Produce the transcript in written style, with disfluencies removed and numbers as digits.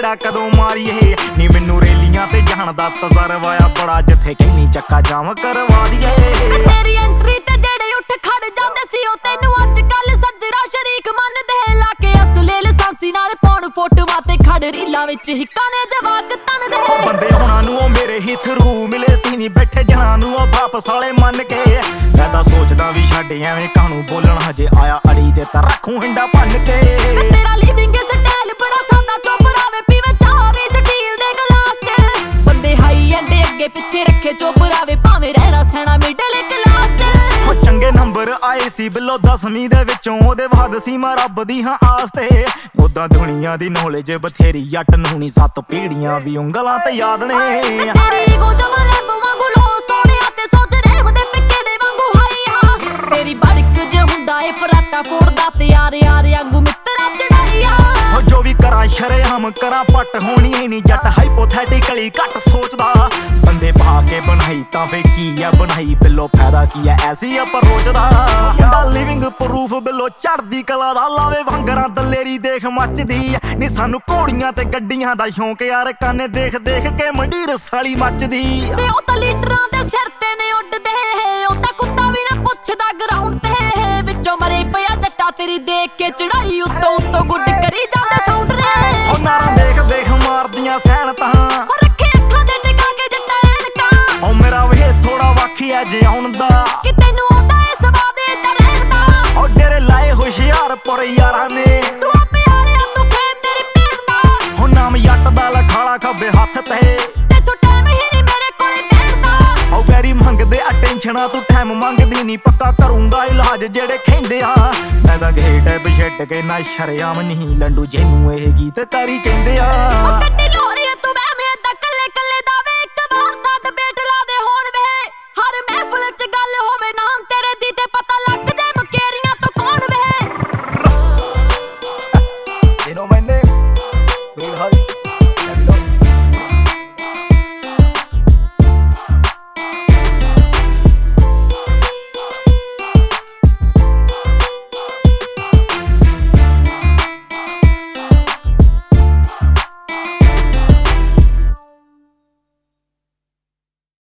ਗੇੜਾ ਕਦੋਂ ਮਾਰੀਏ ਨੀ ਮੈਨੂੰ ਰੇਲੀਆਂ ਤੇ ਜਾਣ ਦਾ ਤਜਰਬਾ ਆ ਬੜਾ ਜਿੱਥੇ ਕਹਿਨੀ ਚੱਕਾ ਜਾਮ ਕਰਵਾ ਦਈਏ ਤੇਰੀ ਐਂਟਰੀ ਤੇ ਜਿਹੜੇ ਉੱਠ ਖੜ ਜਾਂਦੇ ਸੀ ਉਹ ਤੈਨੂੰ ਅੱਜ ਕੱਲ ਸੱਜਰਾ ਸ਼ਰੀਕ ਮੰਨਦੇ ਲਾ ਕੇ ਅਸਲੇ ਲਾਇਸੈਂਸੀ ਨਾਲ ਪਾਉਣ ਫੋਟੋਆਂ ਤੇ ਖੜ ਰੀਲਾਂ ਵਿੱਚ ਹਿੱਕਾਂ ਨੇ ਜਵਾਕ ਤਨਦੇ ਉਹ ਬੰਦੇ ਹੋਣਾ ਨੂੰ ਉਹ ਮੇਰੇ ਹੀ ਥਰੂ ਮਿਲੇ ਸੀ ਨੀ ਬੈਠੇ ਜਣਾ ਨੂੰ ਉਹ ਵਾਪਸ ਵਾਲੇ ਮੰਨ ਕੇ ਮੈਂ ਤਾਂ ਸੋਚਦਾ ਵੀ ਛੱਡ ਐਵੇਂ ਕਾਹਨੂੰ ਬੋਲਣ ਹਜੇ ਆਇਆ ਅੜੀ ਤੇ ਤਾਂ ਰੱਖੂ ਹਿੰਡਾ ਭੰਨ ਕੇ ਤੇਰਾ ਲਿਵਿੰਗ ਸਟਾਈਲ ਬੜਾ ਸਾਦਾ ਚੋਪਰਾਵੇ ਪੀਵੇਂ ਚਾਹ ਵੀ ਸਟੀਲ ਦੇ ਗਲਾਸ 'ਚ ਬੰਦੇ ਹਾਈ ਐਂਡ ਅੱਗੇ ਪਿੱਛੇ ਰੱਖੇ ਚੋਪਰਾਵੇ ਭਾਵੇਂ ਰਹਿਣਾ ਸਹਿਣਾ ਮਿਡਲ ਕਲਾਸ 'ਚ ਉਹ ਚੰਗੇ ਨੰਬਰ ਆਏ ਸੀ ਬਿੱਲੋ 10ਵੀਂ ਦੇ ਵਿੱਚੋਂ ਉਹਦੇ ਬਾਅਦ ਸੀ ਮੈਂ ਰੱਬ ਦੀ ਹਾਂ ਆਸ ਤੇ ਉਦਾਂ ਦੁਨੀਆ ਦੀ ਨੌਲੇਜ ਬਥੇਰੀ ਜੱਟ ਨੂੰ ਨੀ 7 ਪੀੜੀਆਂ ਵੀ ਉਂਗਲਾਂ ਤੇ ਯਾਦ ਨੇ ਤੇਰੀ ਈਗੋ ਜਮਾ ਲੈਬ ਵਾਂਗੂ ਲੋ ਸੋਹਣਿਆ ਤੇ ਸੋਚ ਰਹਿਮ ਦੇ ਪਿੱਕੇ ਦੇ ਵਾਂਗੂ ਹਾਈ ਆ ਤੇਰੀ ਬੜਕ ਜੇ ਹੁੰਦਾ ਏ ਫਰਾਟਾ ਫੋੜਦਾ ਤੇ ਯਾਰ ਵਾਂਗੂ ਮਿੱਤਰਾ ਚੜਾਈਆ ਹੋ ਜੋ ਵੀ ਕਰਾਂ ਸ਼ਰੇਆਮ ਕਰਾਂ ਪੱਟ ਹੋਣੀ ਨੀ ਜੱਟ ਹਾਈਪੋਥੈਟਿਕਲੀ ਘੱਟ ਸੋਚਦਾ ਬੰਦੇ ਪਾ ਕੇ ਬਣਾਈ ਤਾਂ ਫੇ ਕੀ ਆ ਬਣਾਈ ਬਿੱਲੋ ਫਾਇਦਾ ਕੀ ਆ ਐਸੀ ਅਪਰੋਚ ਦਾ ਮੁੰਡਾ ਲਿਵਿੰਗ ਪ੍ਰੂਫ ਬਿੱਲੋ ਚੜਦੀ ਕਲਾ ਦਾ ਲਾਵੇ ਵਾਂਗਰਾਂ ਦਲੇਰੀ ਦੇਖ ਮੱਚਦੀ ਨੀ ਸਾਨੂੰ ਘੋੜੀਆਂ ਤੇ ਗੱਡੀਆਂ ਦਾ ਸ਼ੌਂਕ ਯਾਰ ਕਾਨੇ ਦੇਖ ਦੇਖ ਕੇ ਮੰਡੀਰ ਸਾਲੀ ਮੱਚਦੀ ਤੇ ਉਹ ਤਾਂ ਲੀਡਰਾਂ ਦੇ ਸਿਰ ਤੇ ਨੇ ਉੱਡਦੇ ਉਹ ਤਾਂ ਕੁੱਤਾ ਵੀ ਨਾ ਪੁੱਛਦਾ ਗਰਾਊਂਡ ਤੇ ਵਿੱਚੋਂ ਮਰੇ ਪਿਆ ਜੱਟਾ ਤੇਰੀ ਦੇਖ ਕੇ ਚੜਾਈ ਉੱਤੋਂ ਗੁੱਡ ਕਰੀ ਜਾਂਦੇ ਸਾਊਂਡ ਰੇ ਉਹ ਨਾਰਾਂ ਦੇਖ ਦੇਖ ਮਾਰਦੀਆਂ ਸੈਣ ਤਾਂ ਉਹ ਰੱਖੇ ਅੱਖਾਂ ਦੇ ਟਿਕਾ ਕੇ ਜੱਟਾ ਐਨਕਾਂ ਉਹ ਮੇਰਾ ਵੇ ਥੋੜਾ ਵਾਖਿਆ ਜੇ ਆਉਣ ਦਾ ਕਿ ਤੈਨੂੰ ਆਉਂਦਾ ਏ ਸਵਾਦ ਏਦਾਂ ਰਹਿਣ ਦਾ ਉਹ ਡੇਰੇ ਲਾਏ ਹੁਸ਼ਿਆਰਪੁਰ ਯਾਰਾਂ ਨੇ ਤੂੰ ਆਪੇ ਵਾਲਿਆ ਤੂੰ ਫੇਮ ਮੇਰੀ ਭੈਣ ਦਾ ਹੁਣ ਨਾਮ ਜੱਟ ਦਾ ਲਖਾਲਾ ਖੱਬੇ ਹੱਥ ਤੇ ਤੈਥੋਂ ਟਾਈਮ ਹੀ ਨਹੀਂ ਮੇਰੇ ਕੋਲੇ ਬੈਠ ਦਾ ਉਹ ਵੈਰੀ ਮੰਗਦੇ ਅਟੈਂਸ਼ਨਾਂ ਤੂੰ ਟਾਈਮ ਮੰਗਦੀ ਨਹੀਂ ਪੱਕਾ ਕਰੂੰਗਾ ਇਲਾਜ ਜਿਹੜੇ ਕਹਿੰਦੇ ਆ ਮੈਂ ਤਾਂ ਘੇਟ ਛੱਡ ਕੇ ਨਾ ਸ਼ਰਿਆਮ ਨਹੀਂ ਲੰਡੂ ਜਿਹਨੂੰ ਇਹ ਗੀਤਕਾਰੀ ਕਹਿੰਦੇ ਆ ਉਹ ਕੱਢੀ ਲੋਰ